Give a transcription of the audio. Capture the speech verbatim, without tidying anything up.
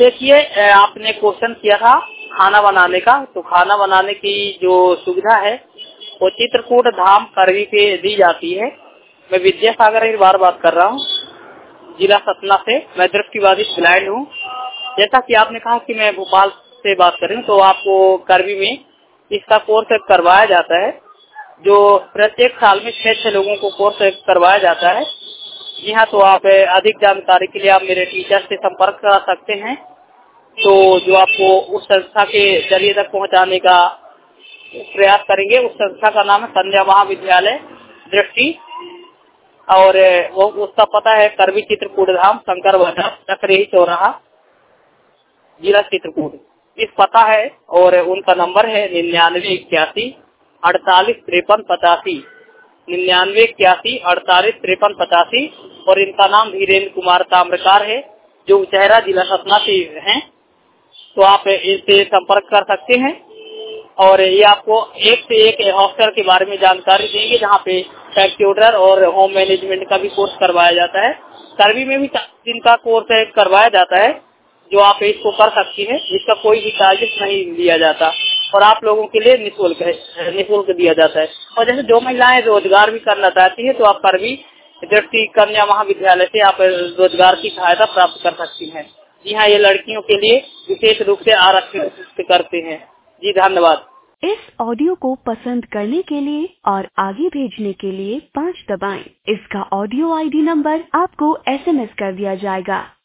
देखिए, आपने क्वेश्चन किया था खाना बनाने का, तो खाना बनाने की जो सुविधा है वो चित्रकूट धाम करवी पे दी जाती है। मैं विद्यासागर एक बार बात कर रहा हूँ, जिला सतना से। मैं दृष्टिबाधित ब्लाइंड हूँ। जैसा कि आपने कहा कि मैं भोपाल से बात कर रही हूँ, तो आपको करवी में इसका कोर्स करवाया जाता है, जो प्रत्येक साल में छह छह लोगों को कोर्स करवाया जाता है। जी हाँ, तो आप अधिक जानकारी के लिए आप मेरे टीचर से संपर्क कर सकते हैं, तो जो आपको उस संस्था के जरिए तक पहुंचाने का प्रयास करेंगे। उस संस्था का नाम है संध्या महाविद्यालय दृष्टि, और वो उसका पता है करवी चित्रकूट धाम, शंकर बाजार, चक्रेही चौराहा, जिला चित्रकूट। इस पता है, और उनका नंबर है निन्यानवे इक्यासी अड़तालीस तिरपन पचासी, निन्यानवे इक्यासी अड़तालीस तिरपन पचासी। और इनका नाम धीरेन्द्र कुमार ताम्रकार है, जो उचहरा जिला सतना से हैं। तो आप इनसे संपर्क कर सकते हैं, और ये आपको एक से एक हॉस्टल के बारे में जानकारी देंगे, जहाँ पे कंप्यूटर और होम मैनेजमेंट का भी कोर्स करवाया जाता है। करवी में भी इनका कोर्स करवाया जाता है, जो आप इसको कर सकती हैं। इसका कोई भी चार्जेस नहीं लिया जाता, और आप लोगों के लिए निःशुल्क है, निःशुल्क दिया जाता है। और जैसे जो महिलाएं रोजगार भी करना चाहती है, तो आप करवी दृष्टि कन्या महाविद्यालय से आप रोजगार की सहायता प्राप्त कर सकती हैं। जी हाँ, ये लड़कियों के लिए विशेष रूप से आरक्षित करते हैं। जी धन्यवाद। इस ऑडियो को पसंद करने के लिए और आगे भेजने के लिए पाँच दबाएं। इसका ऑडियो आईडी नंबर आपको एसएमएस कर दिया जाएगा।